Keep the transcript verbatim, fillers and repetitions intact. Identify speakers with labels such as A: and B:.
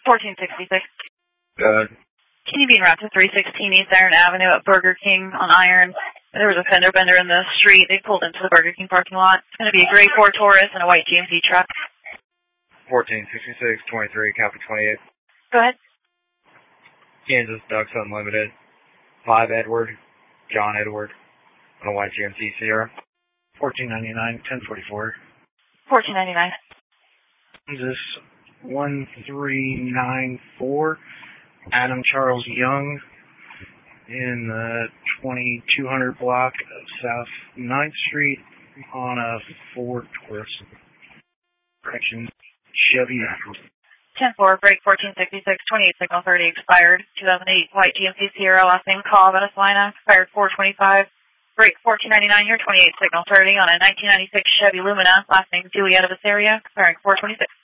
A: fourteen sixty-six.
B: Good.
A: Can you be en route to three sixteen East Iron Avenue at Burger King on Iron? There was a fender bender in the street. They pulled into the Burger King parking lot. It's going to be a gray Ford Taurus and a white G M C truck.
B: fourteen sixty-six twenty-three, copy twenty-eight.
A: Go ahead.
B: Kansas Ducks Unlimited. five Edward, John Edward, on a white G M C Sierra.
C: fourteen ninety-nine, ten forty-four.
A: fourteen ninety-nine.
C: Is this one three nine four? Adam Charles Young in the twenty-two hundred block of South ninth Street on a Ford Taurus. Correction, Chevy.
A: ten four, break fourteen sixty-six, twenty-eight signal thirty, expired two thousand eight, white G M C Sierra, last name Call, Venezuela, expired four twenty-five, break fourteen ninety-nine here, twenty-eight signal thirty on a nineteen ninety-six Chevy Lumina, last name Julietta Visaria, expiring four twenty-six.